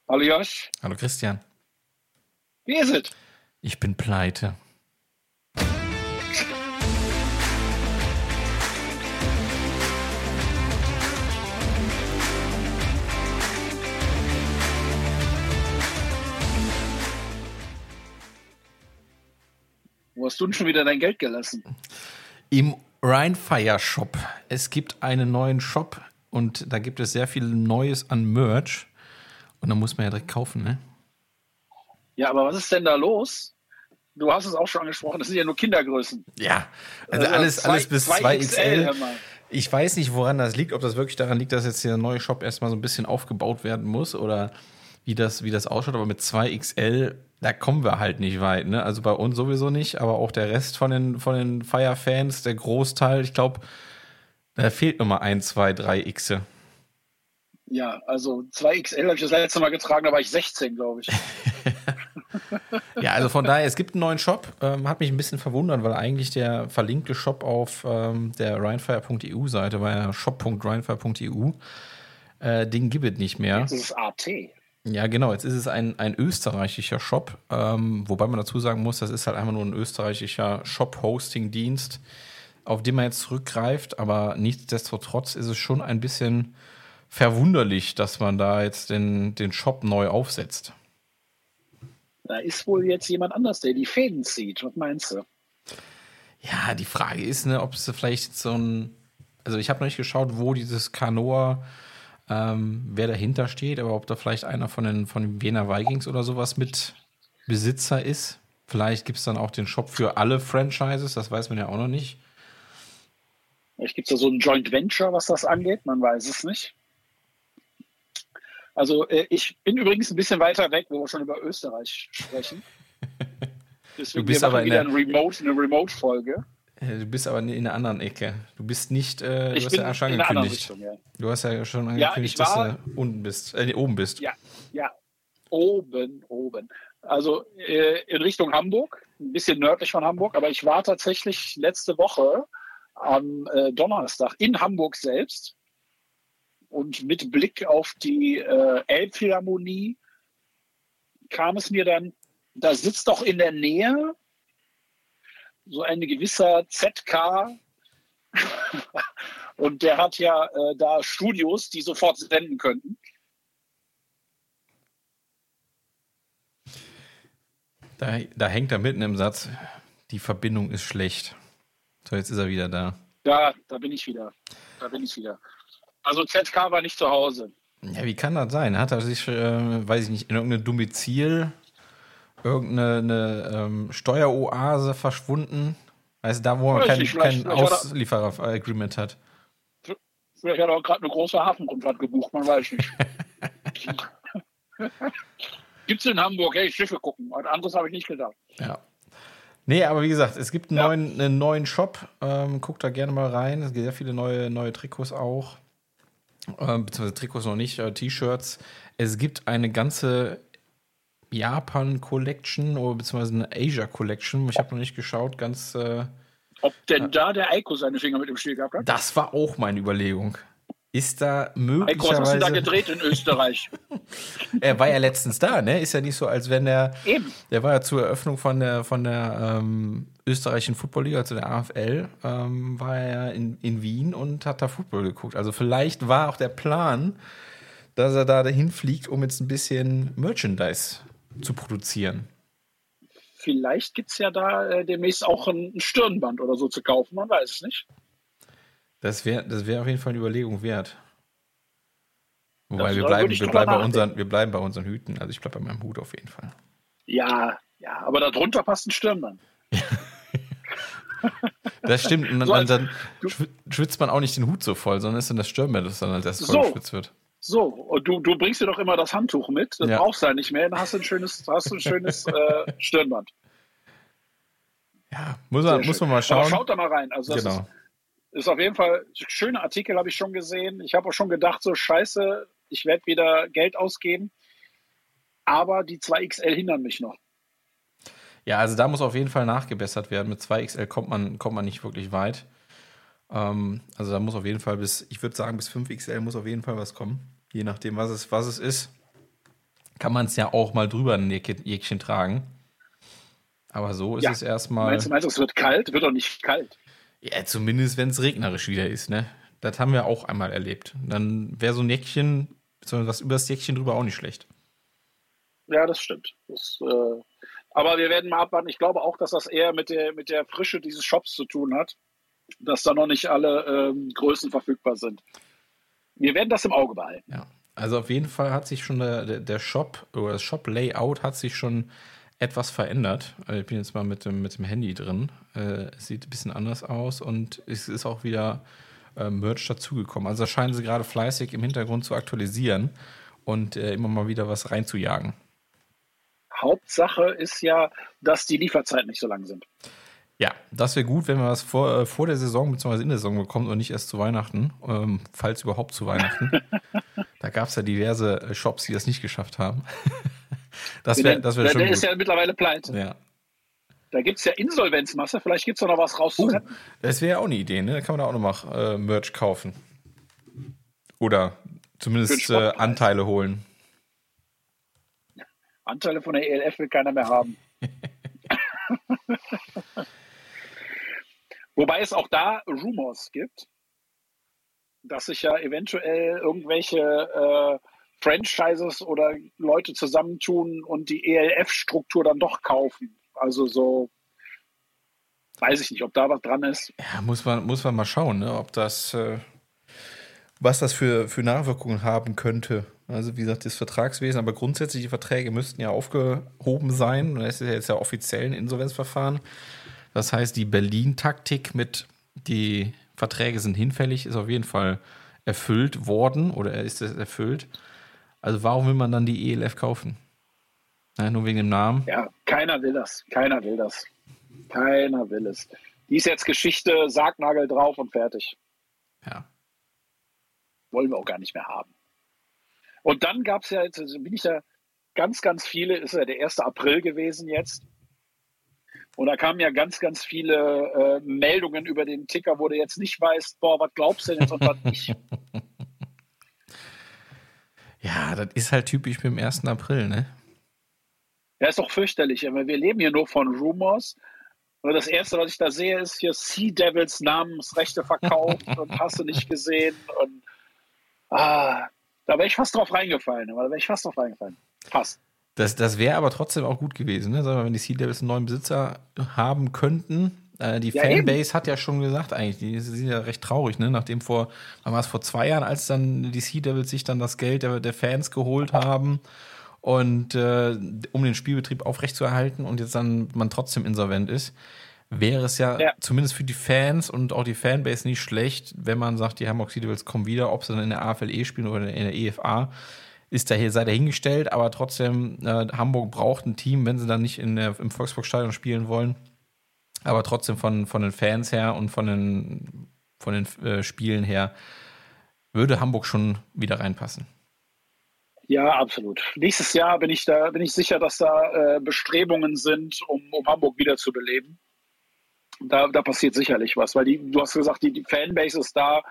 Hallo Josh, Hallo Christian. wie ist es? Ich bin pleite. Wo hast du denn schon wieder dein Geld gelassen? Im Rhinefire Shop. Es gibt einen neuen Shop und da gibt es sehr viel Neues an Merch. Und da muss man ja direkt kaufen, ne? Ja, aber was ist denn da los? Du hast es auch schon angesprochen, das sind ja nur Kindergrößen. Ja, also alles bis 2XL. hör mal. Ich weiß nicht, woran das liegt, ob das wirklich daran liegt, dass jetzt der neue Shop erstmal so ein bisschen aufgebaut werden muss oder wie das ausschaut. Aber mit 2XL, da kommen wir halt nicht weit, ne? Also bei uns sowieso nicht, aber auch der Rest von den Fire-Fans, der Großteil, ich glaube, da fehlt nochmal 1, 2, 3 Xe. Ja, also 2XL habe ich das letzte Mal getragen, da war ich 16, glaube ich. Ja, also von daher, es gibt einen neuen Shop. Hat mich ein bisschen verwundert, weil eigentlich der verlinkte Shop auf der rhinefire.eu-Seite war ja shop.rhinefire.eu. Den gibt es nicht mehr. Jetzt ist es AT. Ja, genau. Jetzt ist es ein österreichischer Shop. Wobei man dazu sagen muss, das ist halt einfach nur ein österreichischer Shop-Hosting-Dienst, auf den man jetzt zurückgreift. Aber nichtsdestotrotz ist es schon ein bisschen verwunderlich, dass man da jetzt den Shop neu aufsetzt. Da ist wohl jetzt jemand anders, der die Fäden zieht. Was meinst du? Ja, die Frage ist, ne, ob es vielleicht so ein. Also, ich habe noch nicht geschaut, wo dieses Kanoa, wer dahinter steht, aber ob da vielleicht einer von den Wiener Vikings oder sowas mit Besitzer ist. Vielleicht gibt es dann auch den Shop für alle Franchises, das weiß man ja auch noch nicht. Vielleicht gibt es da so ein Joint Venture, was das angeht, man weiß es nicht. Also ich bin übrigens ein bisschen weiter weg, wo wir schon über Österreich sprechen. Deswegen Du bist wir machen aber wieder eine Remote-Folge. Du bist aber in der anderen Ecke. Du bist nicht, du Ich hast bin ja schon in einer anderen angekündigt. Richtung, ja. Du hast ja schon Ja, angekündigt, ich dass war, du unten bist, oben bist. ja, oben. Also in Richtung Hamburg, ein bisschen nördlich von Hamburg, aber ich war tatsächlich letzte Woche am Donnerstag in Hamburg selbst und mit Blick auf die Elbphilharmonie kam es mir dann, da sitzt doch in der Nähe so ein gewisser ZK und der hat ja da Studios, die sofort senden könnten. Da hängt er mitten im Satz, die Verbindung ist schlecht. So, jetzt ist er wieder da. Ja, da bin ich wieder. Also ZK war nicht zu Hause. Ja, wie kann das sein? Hat er sich, weiß ich nicht, in irgendeinem Domizil, irgendeine Steueroase verschwunden? Also da, wo man kein Auslieferer-Agreement hat. Vielleicht hat er auch gerade eine große Hafenrundfahrt gebucht, man weiß nicht. Gibt es in Hamburg, hey, Schiffe gucken. Was anderes habe ich nicht gedacht. Ja. Nee, aber wie gesagt, es gibt einen neuen Shop. Guckt da gerne mal rein. Es gibt sehr viele neue Trikots auch. Beziehungsweise Trikots noch nicht, T-Shirts. Es gibt eine ganze Japan-Collection oder beziehungsweise eine Asia-Collection. Ich habe noch nicht geschaut, ganz. Ob denn da der Eiko seine Finger mit im Spiel gehabt hat? Das war auch meine Überlegung. Ist da möglicherweise. Eiko, was hast du da gedreht in Österreich? Er war ja letztens da, ne? Ist ja nicht so, als wenn der. Eben. Der war ja zur Eröffnung von der österreichischen Footballliga, zu der AFL, war er ja in Wien und hat da Football geguckt. Also vielleicht war auch der Plan, dass er da dahin fliegt, um jetzt ein bisschen Merchandise zu produzieren. Vielleicht gibt es ja da demnächst auch ein Stirnband oder so zu kaufen, man weiß es nicht. Das wär auf jeden Fall eine Überlegung wert. Wobei wir würde ich drüber nachdenken. wir bleiben bei unseren Hüten. Also ich bleibe bei meinem Hut auf jeden Fall. Ja, aber darunter passt ein Stirnband. Das stimmt. Und dann schwitzt man auch nicht den Hut so voll, sondern ist dann das Stirnband, das dann halt erst voll geschwitzt wird. So, und du bringst dir doch immer das Handtuch mit, das brauchst du ja nicht mehr, dann hast du ein schönes Stirnband. Ja, muss man mal schauen. Aber schaut da mal rein. Also das ist auf jeden Fall schöne Artikel, habe ich schon gesehen. Ich habe auch schon gedacht, so scheiße, ich werde wieder Geld ausgeben. Aber die 2XL hindern mich noch. Ja, also da muss auf jeden Fall nachgebessert werden. Mit 2XL kommt man nicht wirklich weit. Also da muss auf jeden Fall ich würde sagen, bis 5XL muss auf jeden Fall was kommen. Je nachdem, was es ist. kann man es ja auch mal drüber ein Jäckchen tragen. Aber so ist es erstmal. Meinst du, es wird kalt? Wird doch nicht kalt. Ja, zumindest wenn es regnerisch wieder ist, ne? Das haben wir auch einmal erlebt. Dann wäre so ein Jäckchen, beziehungsweise was über das Jäckchen drüber auch nicht schlecht. Ja, das stimmt. Aber wir werden mal abwarten. Ich glaube auch, dass das eher mit der Frische dieses Shops zu tun hat, dass da noch nicht alle Größen verfügbar sind. Wir werden das im Auge behalten. Ja, also auf jeden Fall hat sich schon der Shop oder das Shop-Layout hat sich schon etwas verändert. Ich bin jetzt mal mit dem Handy drin. Es sieht ein bisschen anders aus und es ist auch wieder Merch dazugekommen. Also da scheinen sie gerade fleißig im Hintergrund zu aktualisieren und immer mal wieder was reinzujagen. Hauptsache ist ja, dass die Lieferzeiten nicht so lang sind. Ja, das wäre gut, wenn man was vor der Saison bzw. in der Saison bekommt und nicht erst zu Weihnachten, falls überhaupt zu Weihnachten. Da gab es ja diverse Shops, die das nicht geschafft haben. Das wär schon der gut. ist ja mittlerweile pleite. Ja. Da gibt es ja Insolvenzmasse, vielleicht gibt es noch was rauszuretten. Das wäre ja auch eine Idee, ne? Da kann man da auch noch mal Merch kaufen. Oder zumindest Anteile holen. Anteile von der ELF will keiner mehr haben. Wobei es auch da Rumors gibt, dass sich ja eventuell irgendwelche Franchises oder Leute zusammentun und die ELF-Struktur dann doch kaufen. Also so, weiß ich nicht, ob da was dran ist. Ja, muss man mal schauen, ne? Ob das, was das für Nachwirkungen haben könnte. Also wie gesagt, das Vertragswesen, aber grundsätzlich die Verträge müssten ja aufgehoben sein. Das ist ja jetzt ja offiziell ein Insolvenzverfahren. Das heißt, die Berlin-Taktik mit die Verträge sind hinfällig, ist auf jeden Fall erfüllt worden oder ist es erfüllt. Also warum will man dann die ELF kaufen? Ja, nur wegen dem Namen? Ja, keiner will das. Keiner will das. Keiner will es. Die ist jetzt Geschichte, Sargnagel drauf und fertig. Ja. Wollen wir auch gar nicht mehr haben. Und dann gab es ja, jetzt bin ich ja ganz, ganz viele, ist ja der 1. April gewesen jetzt. Und da kamen ja ganz, ganz viele Meldungen über den Ticker, wo du jetzt nicht weißt, boah, was glaubst du denn jetzt und was nicht. Ja, das ist halt typisch mit dem 1. April, ne? Ja, ist doch fürchterlich. Wir leben hier nur von Rumors. Und das Erste, was ich da sehe, ist hier Sea Devils Namensrechte verkauft und hast du nicht gesehen. Und da wäre ich fast drauf reingefallen. Fast. Das wäre aber trotzdem auch gut gewesen, ne? Sagen wir, wenn die Sea Devils einen neuen Besitzer haben könnten. Die Fanbase eben. Hat ja schon gesagt, eigentlich, die sind ja recht traurig, ne? Nachdem wann war es vor 2 Jahren, als dann die Sea Devils sich dann das Geld der Fans geholt haben und um den Spielbetrieb aufrechtzuerhalten und jetzt dann man trotzdem insolvent ist, wäre es ja zumindest für die Fans und auch die Fanbase nicht schlecht, wenn man sagt, die Hamburg Sea Devils kommen wieder, ob sie dann in der AFLE spielen oder in der EFA. Sei dahingestellt, aber trotzdem, Hamburg braucht ein Team, wenn sie dann nicht im Volksparkstadion spielen wollen. Aber trotzdem von den Fans her und von den Spielen her würde Hamburg schon wieder reinpassen. Ja, absolut. Nächstes Jahr bin ich sicher, dass da Bestrebungen sind, um Hamburg wiederzubeleben. Da passiert sicherlich was, weil du hast gesagt, die Fanbase ist da.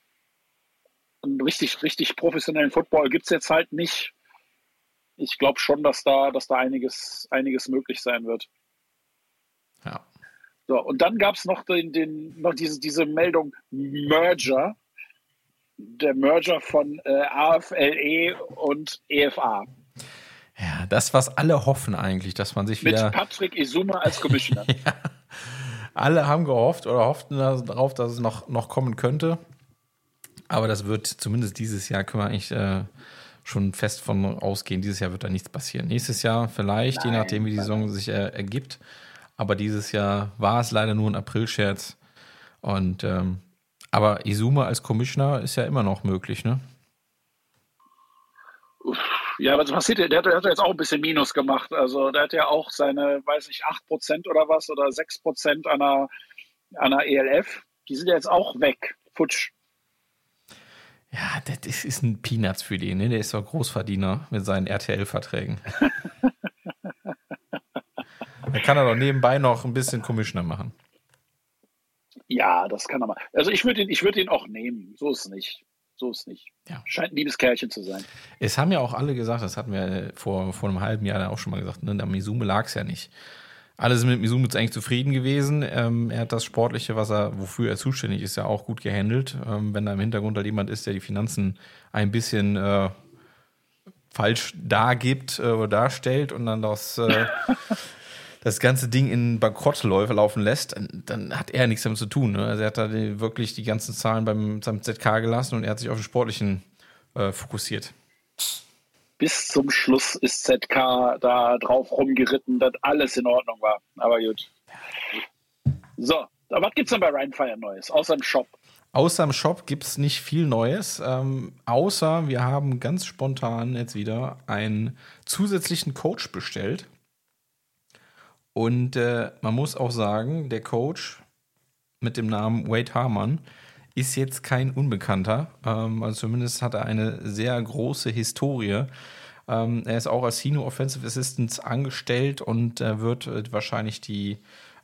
Einen richtig, richtig professionellen Football gibt es jetzt halt nicht. Ich glaube schon, dass da einiges möglich sein wird. Ja. So, und dann gab es noch diese Meldung Merger. Der Merger von AFLE und EFA. Ja, das, was alle hoffen eigentlich, dass man sich wieder... Mit Patrick Isuma als Commissioner. Ja. Alle haben gehofft oder hofften darauf, dass es noch kommen könnte. Aber das wird zumindest dieses Jahr, können wir eigentlich schon fest von ausgehen, dieses Jahr wird da nichts passieren. Nächstes Jahr vielleicht, je nachdem, wie die Saison sich ergibt. Aber dieses Jahr war es leider nur ein Aprilscherz. Und aber Izuma als Commissioner ist ja immer noch möglich, ne? Ja, was passiert? Der hat jetzt auch ein bisschen Minus gemacht. Also der hat ja auch seine, weiß ich, 8% oder was oder 6% an der ELF. Die sind ja jetzt auch weg. Futsch. Ja, das ist ein Peanuts für den, ne? Der ist doch Großverdiener mit seinen RTL-Verträgen. Da kann er doch nebenbei noch ein bisschen Commissioner machen. Ja, das kann er mal. Also ich würde ihn auch nehmen. So ist es nicht. So ist nicht. Ja. Scheint ein liebes Kerlchen zu sein. Es haben ja auch alle gesagt, das hatten wir vor einem halben Jahr dann auch schon mal gesagt, ne, am Mizume lag es ja nicht. Alle sind mit Mizume eigentlich zufrieden gewesen. Er hat das Sportliche, wofür er zuständig ist, ja auch gut gehandelt. Wenn da im Hintergrund halt jemand ist, der die Finanzen ein bisschen falsch darstellt und dann das ganze Ding in Bankrottläufe laufen lässt, dann hat er nichts damit zu tun. Ne? Also er hat da wirklich die ganzen Zahlen beim ZK gelassen und er hat sich auf den Sportlichen fokussiert. Bis zum Schluss ist ZK da drauf rumgeritten, dass alles in Ordnung war. Aber gut. So, was gibt's denn bei Rheinfire Neues, außer im Shop? Außer im Shop gibt es nicht viel Neues, außer wir haben ganz spontan jetzt wieder einen zusätzlichen Coach bestellt. Und man muss auch sagen, der Coach mit dem Namen Wade Harman ist jetzt kein Unbekannter. Also zumindest hat er eine sehr große Historie. Er ist auch als Senior Offensive Assistant angestellt und wird wahrscheinlich die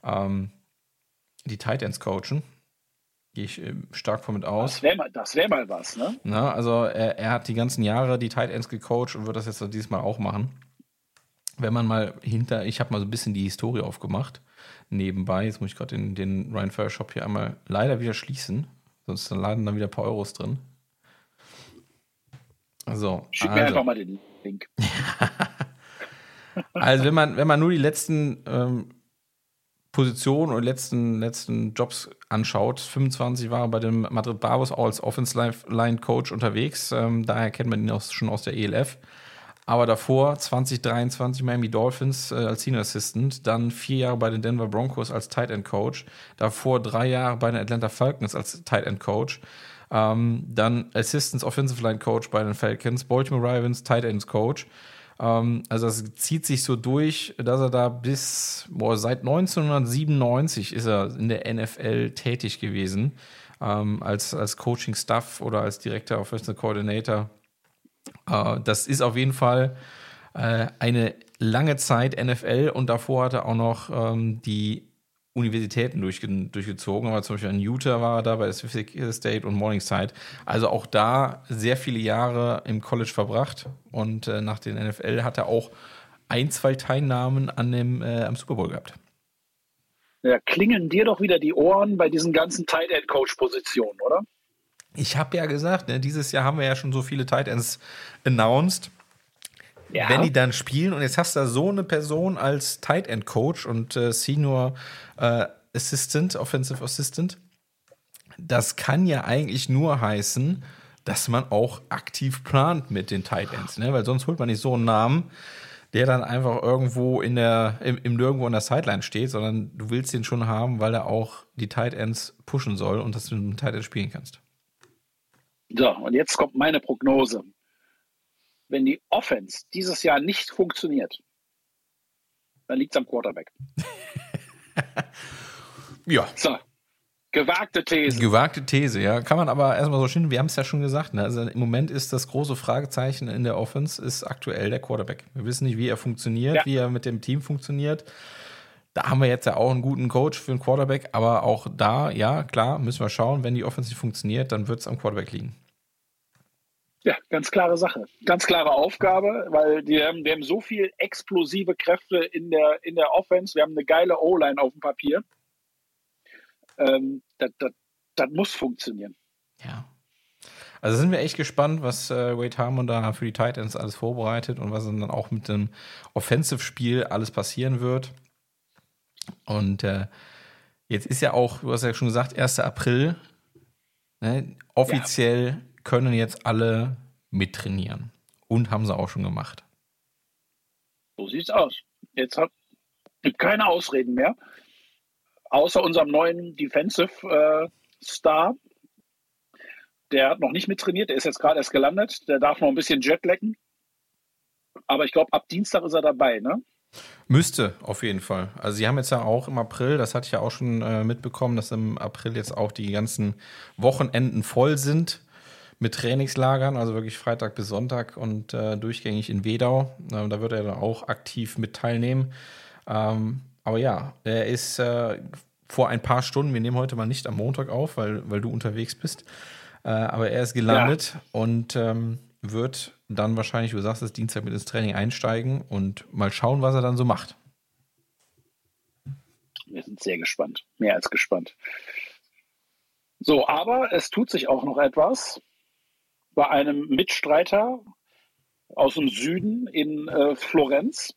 Tight Ends coachen. Gehe ich stark von mit aus. Das wär mal was, ne? Na, also er hat die ganzen Jahre die Tight Ends gecoacht und wird das jetzt dieses Mal auch machen. Wenn man mal ich habe mal so ein bisschen die Historie aufgemacht, nebenbei. Jetzt muss ich gerade den Rheinfire Shop hier einmal leider wieder schließen. Sonst laden dann wieder ein paar Euros drin. So, Schick mir einfach mal den Link. Also wenn man nur die letzten Positionen und letzten Jobs anschaut, 25 war er bei den Madrid Bravos auch als Offense-Line-Coach unterwegs. Daher kennt man ihn auch schon aus der ELF. Aber davor 2023 Miami Dolphins als Senior Assistant, dann 4 Jahre bei den Denver Broncos als Tight End Coach, davor 3 Jahre bei den Atlanta Falcons als Tight End Coach, dann Assistant Offensive Line Coach bei den Falcons, Baltimore Ravens Tight Ends Coach. Also das zieht sich so durch, dass er da seit 1997 ist er in der NFL tätig gewesen, als Coaching-Staff oder als Director Offensive Coordinator. Das ist auf jeden Fall eine lange Zeit NFL und davor hat er auch noch die Universitäten durchgezogen. Aber zum Beispiel in Utah war er da bei Pacific State und Morningside. Also auch da sehr viele Jahre im College verbracht und nach den NFL hat er auch 1-2 Teilnahmen am Super Bowl gehabt. Ja, klingeln dir doch wieder die Ohren bei diesen ganzen Tight End Coach Positionen, oder? Ich habe ja gesagt, ne, dieses Jahr haben wir ja schon so viele Tight Ends announced. Ja. Wenn die dann spielen und jetzt hast du da so eine Person als Tight End Coach und Senior Assistant, Offensive Assistant, das kann ja eigentlich nur heißen, dass man auch aktiv plant mit den Tight Ends, ne? Weil sonst holt man nicht so einen Namen, der dann einfach irgendwo im Nirgendwo an der Sideline steht, sondern du willst den schon haben, weil er auch die Tight Ends pushen soll und dass du mit dem Tight End spielen kannst. So, und jetzt kommt meine Prognose. Wenn die Offense dieses Jahr nicht funktioniert, dann liegt es am Quarterback. Ja. So, gewagte These. Gewagte These, ja. Kann man aber erstmal so stehen, wir haben es ja schon gesagt, ne? Also im Moment ist das große Fragezeichen in der Offense ist aktuell der Quarterback. Wir wissen nicht, wie er funktioniert, ja, wie er mit dem Team funktioniert. Da haben wir jetzt ja auch einen guten Coach für einen Quarterback, aber auch da, ja, klar, müssen wir schauen, wenn die Offense nicht funktioniert, dann wird es am Quarterback liegen. Ja, ganz klare Sache. Ganz klare Aufgabe, weil wir haben so viel explosive Kräfte in der Offense. Wir haben eine geile O-Line auf dem Papier. Das muss funktionieren. Ja. Also sind wir echt gespannt, was Wade Harman da für die Tight Ends alles vorbereitet und was dann auch mit dem Offensive-Spiel alles passieren wird. Und jetzt ist ja auch, du hast ja schon gesagt, 1. April. Ne? Offiziell können jetzt alle mittrainieren. Und haben sie auch schon gemacht. So sieht's aus. Jetzt gibt keine Ausreden mehr. Außer unserem neuen Defensive Star. Der hat noch nicht mittrainiert. Der ist jetzt gerade erst gelandet. Der darf noch ein bisschen Jetlacken. Aber ich glaube, ab Dienstag ist er dabei, ne? Müsste, auf jeden Fall. Also sie haben jetzt ja auch im April, das hatte ich ja auch schon mitbekommen, dass im April jetzt auch die ganzen Wochenenden voll sind mit Trainingslagern, also wirklich Freitag bis Sonntag und durchgängig in Wedau. Da wird er dann auch aktiv mit teilnehmen. Aber ja, er ist vor ein paar Stunden, wir nehmen heute mal nicht am Montag auf, weil du unterwegs bist, Aber er ist gelandet und wird dann wahrscheinlich, du sagst es, Dienstag mit ins Training einsteigen und mal schauen, was er dann so macht. Wir sind sehr gespannt, mehr als gespannt. So, aber es tut sich auch noch etwas bei einem Mitstreiter aus dem Süden in Florenz.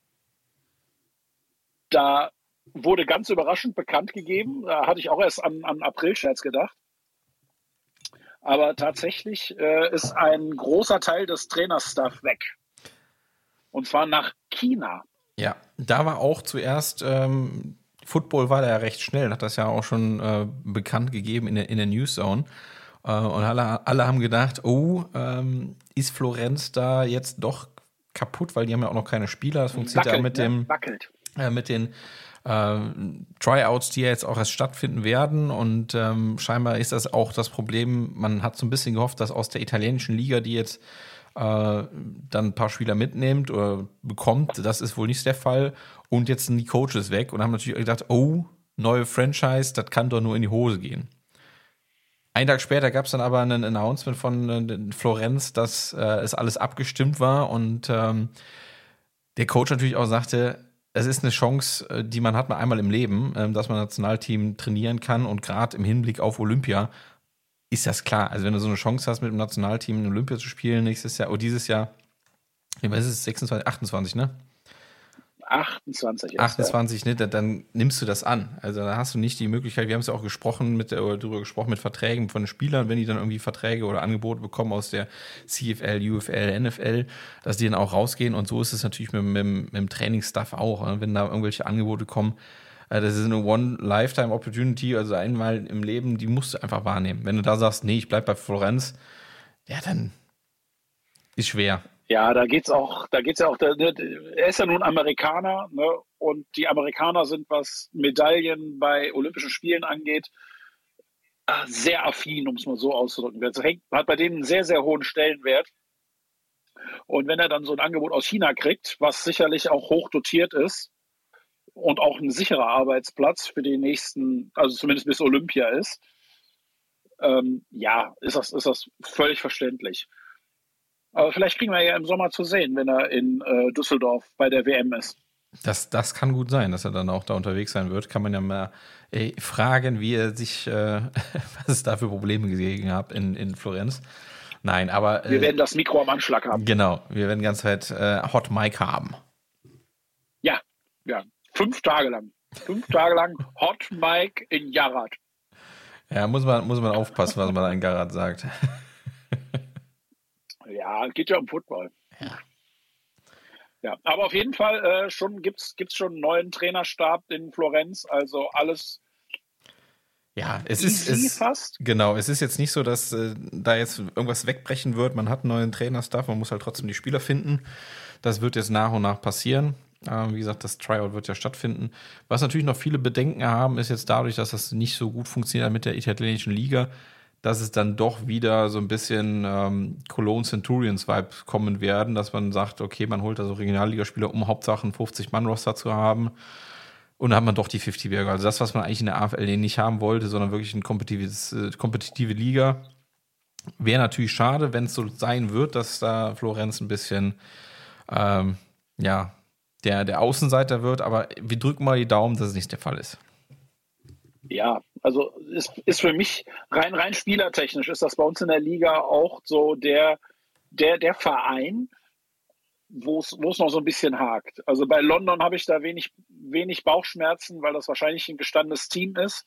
Da wurde ganz überraschend bekannt gegeben, da hatte ich auch erst an April-Scherz gedacht, aber tatsächlich ist ein großer Teil des Trainerstaff weg. Und zwar nach China. Ja, da war auch zuerst, Football war da ja recht schnell, hat das ja auch schon bekannt gegeben in der Newszone. Und alle haben gedacht, ist Florenz da jetzt doch kaputt, weil die haben ja auch noch keine Spieler. Das funktioniert ja mit den Tryouts, die ja jetzt auch erst stattfinden werden. Und scheinbar ist das auch das Problem. Man hat so ein bisschen gehofft, dass aus der italienischen Liga, die jetzt dann ein paar Spieler mitnimmt oder bekommt, das ist wohl nicht der Fall. Und jetzt sind die Coaches weg und haben natürlich gedacht, neue Franchise, das kann doch nur in die Hose gehen. Einen Tag später gab es dann aber ein Announcement von Florenz, dass es alles abgestimmt war und der Coach natürlich auch sagte, es ist eine Chance, die man hat mal einmal im Leben, dass man ein Nationalteam trainieren kann und gerade im Hinblick auf Olympia ist das klar. Also wenn du so eine Chance hast, mit dem Nationalteam in Olympia zu spielen nächstes Jahr, dieses Jahr, ich weiß, es ist 26, 28, ne? 28 ist 28, ne? Dann nimmst du das an. Also da hast du nicht die Möglichkeit, wir haben es ja auch darüber gesprochen mit Verträgen von den Spielern, wenn die dann irgendwie Verträge oder Angebote bekommen aus der CFL, UFL, NFL, dass die dann auch rausgehen und so ist es natürlich mit dem Trainingsstuff auch, ne? Wenn da irgendwelche Angebote kommen. Das ist eine One-Lifetime-Opportunity, also einmal im Leben, die musst du einfach wahrnehmen. Wenn du da sagst, nee, ich bleib bei Florenz, ja, dann ist schwer. Ja, er ist ja nun Amerikaner, ne? Und die Amerikaner sind, was Medaillen bei Olympischen Spielen angeht, sehr affin, um es mal so auszudrücken. Das hat bei denen einen sehr, sehr hohen Stellenwert. Und wenn er dann so ein Angebot aus China kriegt, was sicherlich auch hoch dotiert ist, und auch ein sicherer Arbeitsplatz für die nächsten, also zumindest bis Olympia ist, ist das völlig verständlich. Aber vielleicht kriegen wir ja im Sommer zu sehen, wenn er in Düsseldorf bei der WM ist. Das kann gut sein, dass er dann auch da unterwegs sein wird. Kann man ja mal fragen, wie er sich, was es da für Probleme gegeben hat in Florenz. Nein, aber wir werden das Mikro am Anschlag haben. Genau, wir werden die ganze Zeit Hot Mic haben. Ja. 5 Tage lang. 5 Tage lang Hot Mic in Jarrad. Ja, muss man aufpassen, was man in Jarrad sagt. Ja, geht ja um Football. Ja, aber auf jeden Fall gibt's schon einen neuen Trainerstab in Florenz, also alles. Ja, es ist fast. Genau, es ist jetzt nicht so, dass da jetzt irgendwas wegbrechen wird. Man hat einen neuen Trainerstaff, man muss halt trotzdem die Spieler finden. Das wird jetzt nach und nach passieren. Wie gesagt, das Tryout wird ja stattfinden. Was natürlich noch viele Bedenken haben, ist jetzt dadurch, dass das nicht so gut funktioniert mit der italienischen Liga, dass es dann doch wieder so ein bisschen Cologne Centurions-Vibe kommen werden, dass man sagt, okay, man holt da so Regionalligaspieler, um Hauptsache einen 50-Mann-Roster zu haben. Und dann hat man doch die 50-Berger. Also das, was man eigentlich in der AFL nicht haben wollte, sondern wirklich eine kompetitive Liga. Wäre natürlich schade, wenn es so sein wird, dass da Florenz ein bisschen der Außenseiter wird, aber wir drücken mal die Daumen, dass es nicht der Fall ist. Ja, also ist für mich rein spielertechnisch ist das bei uns in der Liga auch so der Verein, wo es noch so ein bisschen hakt. Also bei London habe ich da wenig Bauchschmerzen, weil das wahrscheinlich ein gestandenes Team ist.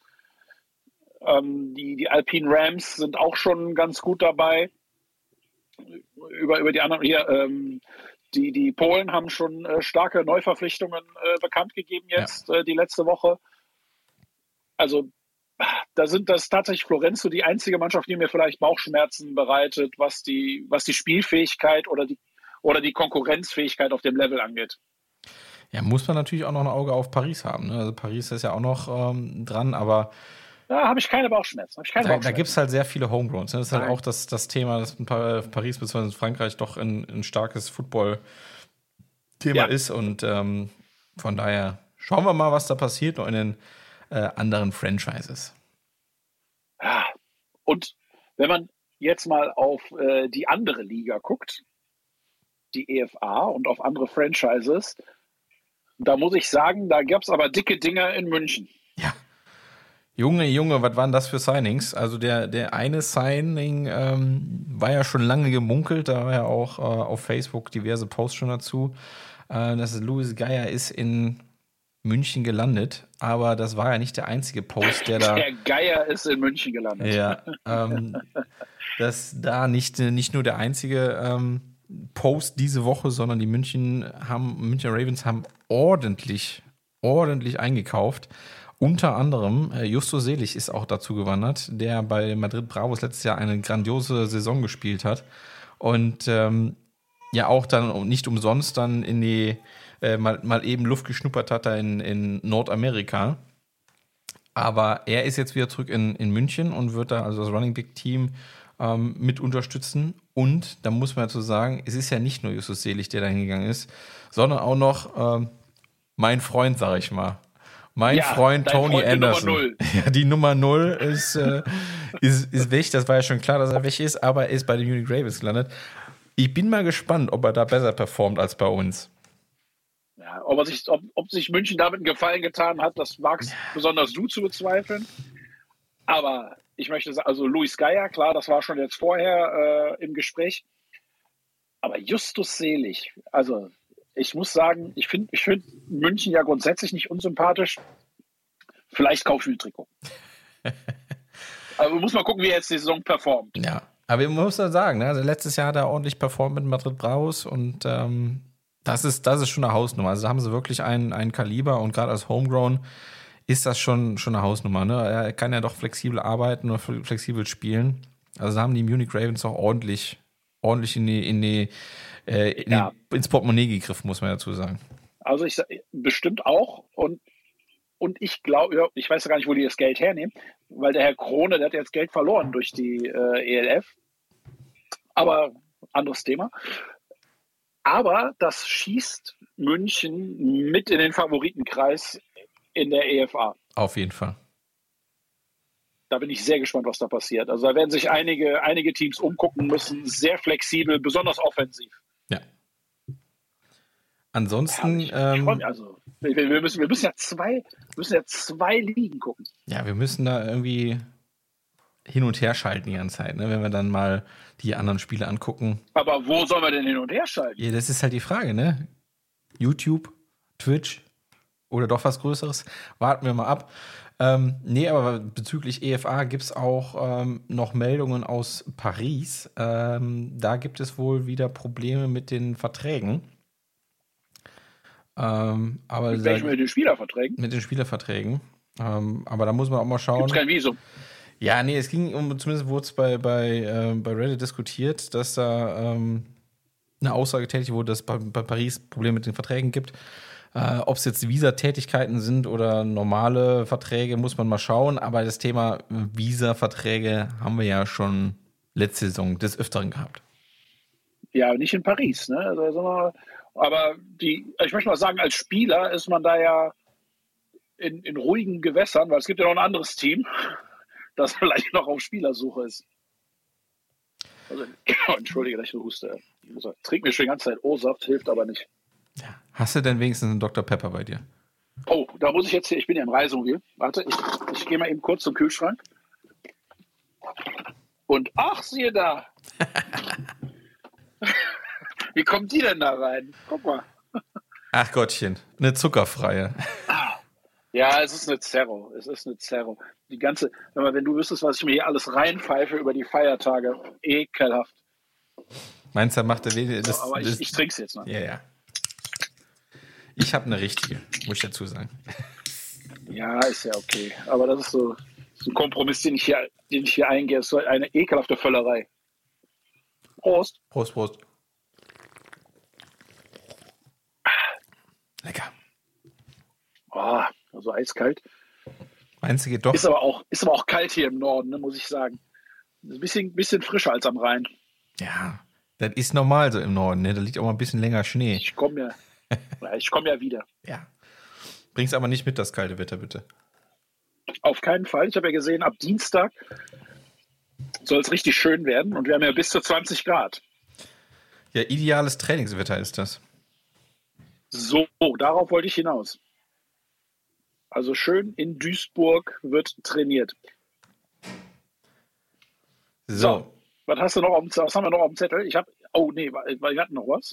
Die Alpine Rams sind auch schon ganz gut dabei. Über die anderen hier, die Polen haben schon starke Neuverpflichtungen bekannt gegeben jetzt, die letzte Woche. Also das ist tatsächlich Florenz so die einzige Mannschaft, die mir vielleicht Bauchschmerzen bereitet, was die Spielfähigkeit oder die Konkurrenzfähigkeit auf dem Level angeht. Ja, muss man natürlich auch noch ein Auge auf Paris haben. Ne? Also Paris ist ja auch noch dran, aber da habe ich keine Bauchschmerzen. Da gibt es halt sehr viele Homegrowns. Ne? Das ist halt auch das Thema, dass Paris bzw. Frankreich doch ein starkes Football-Thema ist. Und von daher schauen wir mal, was da passiert noch in den anderen Franchises. Ja. Und Wenn man jetzt mal auf die andere Liga guckt, die EFA und auf andere Franchises, da muss ich sagen, da gab es aber dicke Dinger in München. Ja. Junge, was waren das für Signings? Also der eine Signing war ja schon lange gemunkelt, da war ja auch auf Facebook diverse Posts schon dazu. Das ist Luis Geier ist in München gelandet, aber das war ja nicht der einzige Post, der da. Der Geier ist in München gelandet. Ja, dass da nicht nur der einzige Post diese Woche, sondern die München Ravens haben ordentlich eingekauft. Unter anderem Justo Selig ist auch dazu gewandert, der bei Madrid Bravos letztes Jahr eine grandiose Saison gespielt hat und ja auch dann nicht umsonst dann in die mal eben Luft geschnuppert hat da in Nordamerika. Aber er ist jetzt wieder zurück in München und wird da also das Running Back Team mit unterstützen. Und da muss man dazu sagen, es ist ja nicht nur Justus Selig, der da hingegangen ist, sondern auch noch mein Freund, sag ich mal. Mein Freund Tony Anderson. Ja, die Nummer 0 ist weg. Das war ja schon klar, dass er weg ist, aber er ist bei den Munich Ravens gelandet. Ich bin mal gespannt, ob er da besser performt als bei uns. Ja, ob sich München damit einen Gefallen getan hat, das magst besonders du zu bezweifeln. Aber ich möchte sagen, also Luis Geier, klar, das war schon jetzt vorher im Gespräch. Aber Justus Selig, also ich muss sagen, ich finde München ja grundsätzlich nicht unsympathisch. Vielleicht kaufe ich mir ein Trikot. Also muss mal gucken, wie er jetzt die Saison performt. Ja, aber man muss ja sagen, also letztes Jahr hat er ordentlich performt mit Madrid Bravos und das ist schon eine Hausnummer. Also da haben sie wirklich ein Kaliber und gerade als Homegrown ist das schon eine Hausnummer. Ne? Er kann ja doch flexibel arbeiten und flexibel spielen. Also da haben die Munich Ravens auch ordentlich ins Portemonnaie gegriffen, muss man dazu sagen. Also ich bestimmt auch und ich glaube, ich weiß ja gar nicht, wo die das Geld hernehmen, weil der Herr Krone, der hat jetzt Geld verloren durch die ELF. Aber anderes Thema. Aber das schießt München mit in den Favoritenkreis in der EFA. Auf jeden Fall. Da bin ich sehr gespannt, was da passiert. Also da werden sich einige Teams umgucken müssen, sehr flexibel, besonders offensiv. Ja. Ansonsten. Ja, ich freue mich. Also, wir müssen ja zwei Ligen gucken. Ja, wir müssen da irgendwie hin und her schalten die ganze Zeit, ne? Wenn wir dann mal die anderen Spiele angucken. Aber wo sollen wir denn hin und her schalten? Ja, das ist halt die Frage, ne? YouTube, Twitch oder doch was Größeres? Warten wir mal ab. Nee, aber bezüglich EFA gibt es auch noch Meldungen aus Paris. Da gibt es wohl wieder Probleme mit den Verträgen. Aber mit den Spielerverträgen? Mit den Spielerverträgen. Aber da muss man auch mal schauen. Gibt es kein Visum? Ja, nee, es ging zumindest wurde es bei Reddit diskutiert, dass da eine Aussage tätig wurde, dass es bei Paris Probleme mit den Verträgen gibt. Ob es jetzt Visa-Tätigkeiten sind oder normale Verträge, muss man mal schauen. Aber das Thema Visa-Verträge haben wir ja schon letzte Saison des Öfteren gehabt. Ja, nicht in Paris, ne? Also, aber ich möchte mal sagen, als Spieler ist man da ja in ruhigen Gewässern, weil es gibt ja noch ein anderes Team, das vielleicht noch auf Spielersuche ist. Also, entschuldige, dass ich so huste. Ich trinke mir schon die ganze Zeit O-Saft, hilft aber nicht. Ja. Hast du denn wenigstens einen Dr. Pepper bei dir? Oh, da muss ich jetzt hier, ich bin ja im Reisemobil. Warte, ich gehe mal eben kurz zum Kühlschrank. Und ach, siehe da. Wie kommt die denn da rein? Guck mal. Ach Gottchen, eine zuckerfreie. Ja, es ist eine Zerro. Die ganze, wenn du wüsstest, was ich mir hier alles reinpfeife über die Feiertage, ekelhaft. Meinst du, macht der das? Aber ich trinke es jetzt mal. Ja. Ich habe eine richtige, muss ich dazu sagen. Ja, ist ja okay. Aber das ist so ein Kompromiss, den ich hier eingehe. Es ist so eine ekelhafte Völlerei. Prost. Prost. Lecker. Oh, also eiskalt. Meinst du, geht doch? Ist aber auch kalt hier im Norden, ne, muss ich sagen. Ein bisschen frischer als am Rhein. Ja, das ist normal so im Norden, ne? Da liegt auch mal ein bisschen länger Schnee. Ich komme ja wieder. Ja. Bring's aber nicht mit, das kalte Wetter, bitte. Auf keinen Fall. Ich habe ja gesehen, ab Dienstag soll es richtig schön werden und wir haben ja bis zu 20 Grad. Ja, ideales Trainingswetter ist das. So, darauf wollte ich hinaus. Also schön in Duisburg wird trainiert. So, was haben wir noch auf dem Zettel? Wir hatten noch was.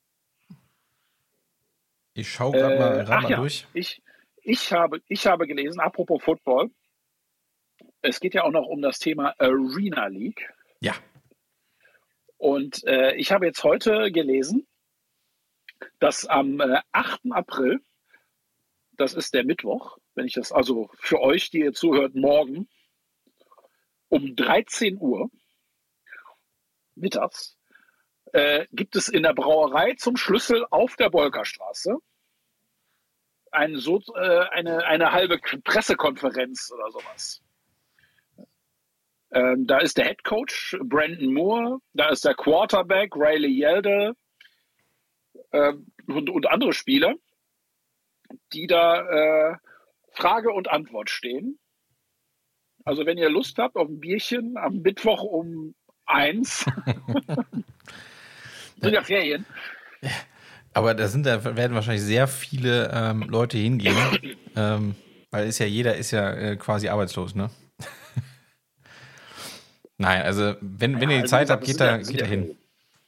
Ich schaue gerade mal durch. Ich habe gelesen, apropos Football, es geht ja auch noch um das Thema Arena League. Ja. Und ich habe jetzt heute gelesen, dass am 8. April, das ist der Mittwoch, wenn ich das, also für euch, die ihr zuhört, morgen um 13 Uhr mittags, gibt es in der Brauerei zum Schlüssel auf der Bolkerstraße eine halbe Pressekonferenz oder sowas. Da ist der Head Coach Brandon Moore, da ist der Quarterback Riley Yelde und andere Spieler, die da Frage und Antwort stehen. Also wenn ihr Lust habt auf ein Bierchen am Mittwoch um 1, sind ja Ferien. Aber da werden wahrscheinlich sehr viele Leute hingehen, weil jeder ist ja quasi arbeitslos, ne? Nein, also wenn ihr die Zeit habt, geht da hin.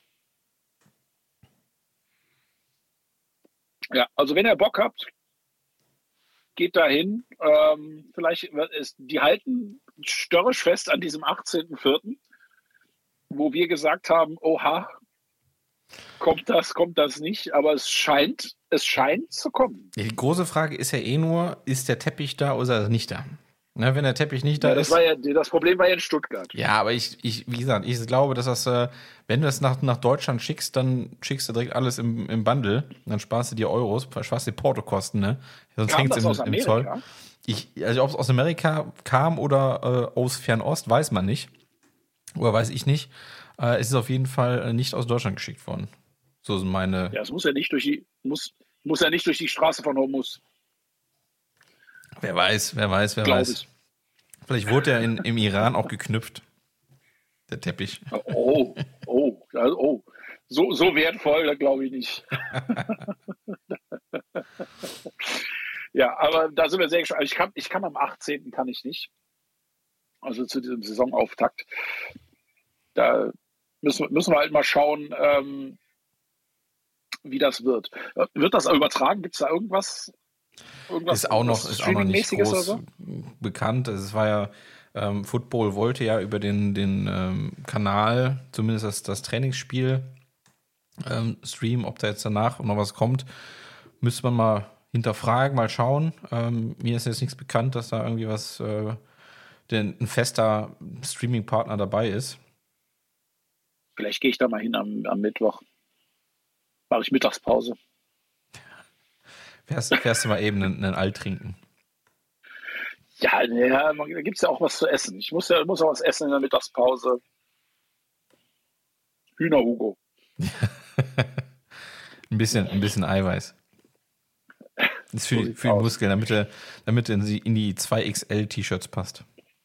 Ja, also wenn ihr Bock habt, geht da hin. Die halten störrisch fest an diesem 18.04., wo wir gesagt haben, oha, kommt das nicht, aber es scheint zu kommen. Die große Frage ist ja nur, ist der Teppich da oder ist er nicht da? Ne, wenn der Teppich nicht da ist. Das Problem war ja in Stuttgart. Ja, aber wie gesagt, ich glaube, dass wenn du es nach Deutschland schickst, dann schickst du direkt alles im Bundle. Dann sparst du dir Euros, sparst dir Portokosten, ne? Sonst hängt es im Zoll. Also ob es aus Amerika kam oder aus Fernost, weiß man nicht. Oder weiß ich nicht. Es ist auf jeden Fall nicht aus Deutschland geschickt worden. So sind meine. Ja, es muss ja nicht durch die Straße von Hormuz. Wer weiß. Vielleicht wurde er im Iran auch geknüpft. Der Teppich. So wertvoll, glaube ich nicht. Ja, aber da sind wir sehr gespannt. Ich kann am 18. kann ich nicht. Also zu diesem Saisonauftakt. Da müssen wir halt mal schauen, wie das wird. Wird das übertragen? Gibt es da irgendwas ist auch noch nicht groß so? bekannt. Es war ja, Football wollte ja über den Kanal zumindest das Trainingsspiel streamen. Ob da jetzt danach noch was kommt, müsste man mal hinterfragen, mal schauen. Mir ist jetzt nichts bekannt, dass da irgendwie ein fester Streaming-Partner dabei ist. Vielleicht gehe ich da mal hin am Mittwoch. Mache ich Mittagspause. Fährst du mal eben einen Alt trinken? Ja, da gibt es ja auch was zu essen. Ich muss auch was essen in der Mittagspause. Hühner-Hugo. ein bisschen Eiweiß. Das ist für die Muskeln, damit er in die 2XL-T-Shirts passt.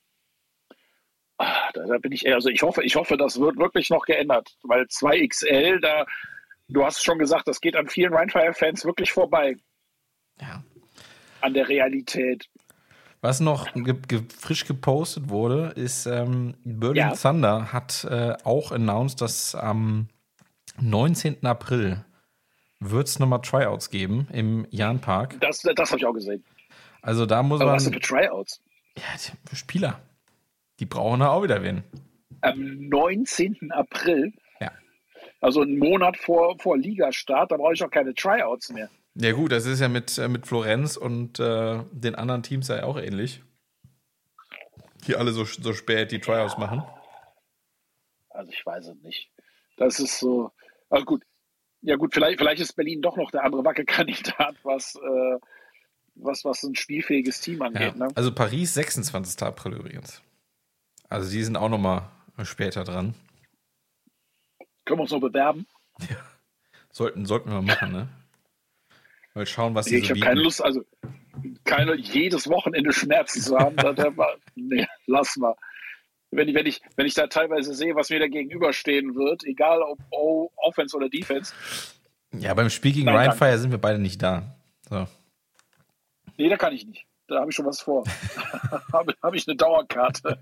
Da bin ich ich hoffe, das wird wirklich noch geändert, weil 2XL, du hast schon gesagt, das geht an vielen Rheinfire-Fans wirklich vorbei. Ja. An der Realität. Was noch frisch gepostet wurde, ist Berlin Thunder hat auch announced, dass am 19. April wird es nochmal Tryouts geben im Jahnpark. Das habe ich auch gesehen. Also da muss man... Was sind für Tryouts? Ja, für Spieler. Die brauchen da auch wieder wen. Am 19. April? Ja. Also einen Monat vor Ligastart, da brauche ich auch keine Tryouts mehr. Ja gut, das ist ja mit Florenz und den anderen Teams ja auch ähnlich. Die alle so spät die Tryouts machen. Also ich weiß es nicht. Das ist so... Also gut. Ja gut, vielleicht ist Berlin doch noch der andere Wackelkandidat, was ein spielfähiges Team angeht. Ja. Ne? Also Paris 26. April übrigens. Also die sind auch nochmal später dran. Können wir uns noch bewerben? Ja. Sollten wir mal machen, ne? Mal schauen, was die Ich habe keine Lust, also jedes Wochenende Schmerzen zu haben. Nee, lass mal. wenn ich da teilweise sehe, was mir da gegenüberstehen wird, egal ob Offense oder Defense. Ja, beim Spiel gegen Ryan Fire sind wir beide nicht da. So. Nee, da kann ich nicht. Da habe ich schon was vor. Habe ich eine Dauerkarte.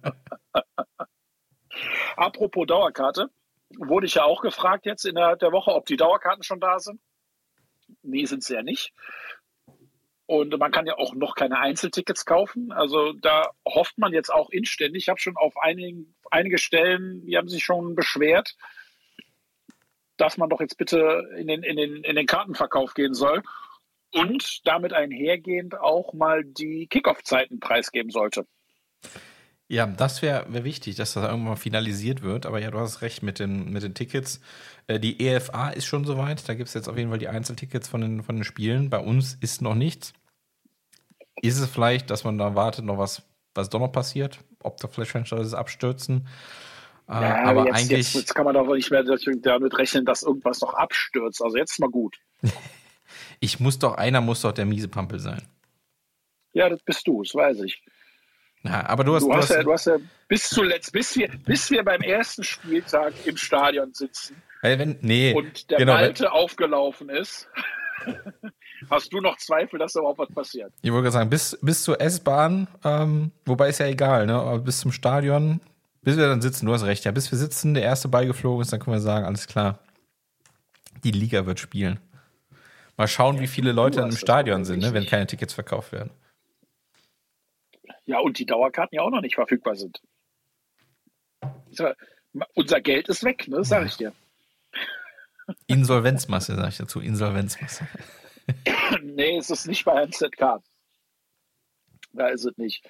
Apropos Dauerkarte, wurde ich ja auch gefragt jetzt in der Woche, ob die Dauerkarten schon da sind. Nee, sind sie ja nicht. Und man kann ja auch noch keine Einzeltickets kaufen. Also da hofft man jetzt auch inständig. Ich habe schon auf einige Stellen, die haben sich schon beschwert, dass man doch jetzt bitte in den Kartenverkauf gehen soll und damit einhergehend auch mal die Kickoff-Zeiten preisgeben sollte. Ja, das wäre wichtig, dass das irgendwann mal finalisiert wird. Aber ja, du hast recht mit den Tickets. Die EFA ist schon soweit. Da gibt es jetzt auf jeden Fall die Einzeltickets von den Spielen. Bei uns ist noch nichts. Ist es vielleicht, dass man da wartet, noch was doch noch passiert? Ob da vielleicht Franchises abstürzen? Ja, aber jetzt kann man doch nicht mehr damit rechnen, dass irgendwas noch abstürzt. Also jetzt ist mal gut. Einer muss doch der miese Pampel sein. Ja, das bist du, das weiß ich. Ja, aber du hast ja bis zuletzt, bis wir beim ersten Spieltag im Stadion sitzen und der Malte aufgelaufen ist, hast du noch Zweifel, dass da überhaupt was passiert? Ich wollte sagen, bis zur S-Bahn, wobei ist ja egal, ne? Aber bis zum Stadion, bis wir dann sitzen, du hast recht, ja, bis wir sitzen, der erste Ball geflogen ist, dann können wir sagen, alles klar, die Liga wird spielen. Mal schauen, wie viele Leute im Stadion sind, ne, wenn keine Tickets verkauft werden. Ja, und die Dauerkarten ja auch noch nicht verfügbar sind. Unser Geld ist weg, ne, sag ich dir. Insolvenzmasse, sag ich dazu, Insolvenzmasse. Nee, es ist nicht bei MZK. Da ist es nicht.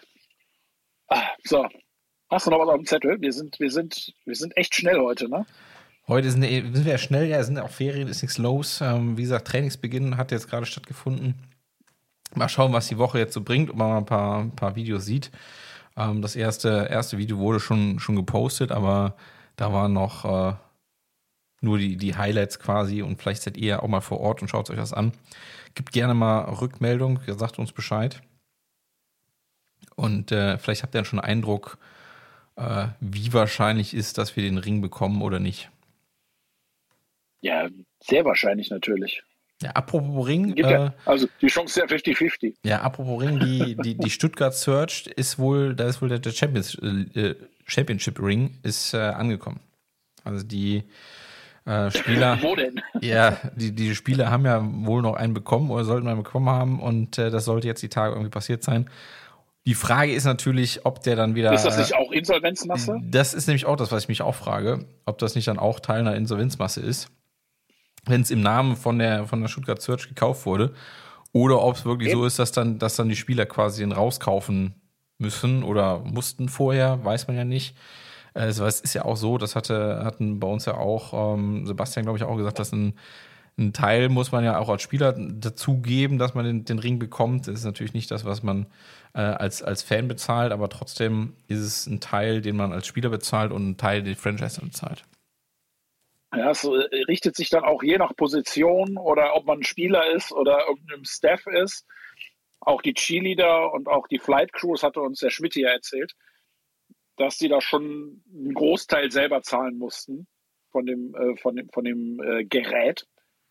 So, hast du noch was auf dem Zettel? Wir sind echt schnell heute, ne? Heute sind wir ja schnell, ja, es sind auch Ferien, ist nichts los. Wie gesagt, Trainingsbeginn hat jetzt gerade stattgefunden. Mal schauen, was die Woche jetzt so bringt, ob man mal ein paar Videos sieht. Das erste Video wurde schon gepostet, aber da waren noch nur die Highlights quasi und vielleicht seid ihr auch mal vor Ort und schaut euch das an. Gebt gerne mal Rückmeldung, sagt uns Bescheid. Und vielleicht habt ihr dann schon einen Eindruck, wie wahrscheinlich ist, dass wir den Ring bekommen oder nicht. Ja, sehr wahrscheinlich natürlich. Ja, apropos Ring. Also die Chance ist ja 50-50. Ja, apropos Ring, die Stuttgart Search ist wohl der Championship Ring ist angekommen. Also die Spieler. Wo denn? Ja, die Spieler haben ja wohl noch einen bekommen oder sollten einen bekommen haben und das sollte jetzt die Tage irgendwie passiert sein. Die Frage ist natürlich, ob der dann wieder. Ist das nicht auch Insolvenzmasse? Das ist nämlich auch das, was ich mich auch frage, ob das nicht dann auch Teil einer Insolvenzmasse ist, wenn es im Namen von der Stuttgart Search gekauft wurde, oder ob es wirklich so ist, dass dann die Spieler quasi den rauskaufen müssen oder mussten vorher, weiß man ja nicht. Es ist ja auch so, das hatten bei uns ja auch Sebastian, glaube ich, auch gesagt, dass ein Teil muss man ja auch als Spieler dazugeben, dass man den Ring bekommt. Das ist natürlich nicht das, was man als Fan bezahlt, aber trotzdem ist es ein Teil, den man als Spieler bezahlt und ein Teil, den die Franchise bezahlt. Ja, es richtet sich dann auch je nach Position oder ob man ein Spieler ist oder irgendeinem Staff ist. Auch die Cheerleader und auch die Flight Crews, hatte uns der Schmidt ja erzählt, dass die da schon einen Großteil selber zahlen mussten von dem Gerät.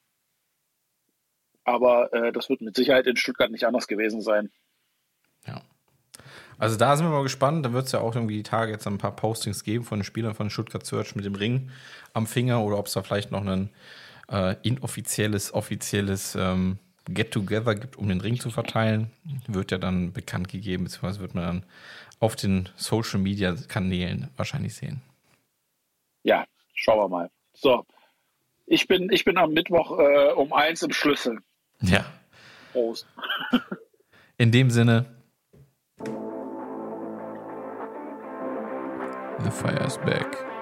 Aber das wird mit Sicherheit in Stuttgart nicht anders gewesen sein. Ja. Also da sind wir mal gespannt. Da wird es ja auch irgendwie die Tage jetzt ein paar Postings geben von den Spielern von Stuttgart Search mit dem Ring am Finger oder ob es da vielleicht noch ein offizielles Get-Together gibt, um den Ring zu verteilen. Wird ja dann bekannt gegeben, beziehungsweise wird man dann auf den Social-Media-Kanälen wahrscheinlich sehen. Ja, schauen wir mal. So, ich bin am Mittwoch um 1 im Schlüssel. Ja. Prost. In dem Sinne, the fire is back.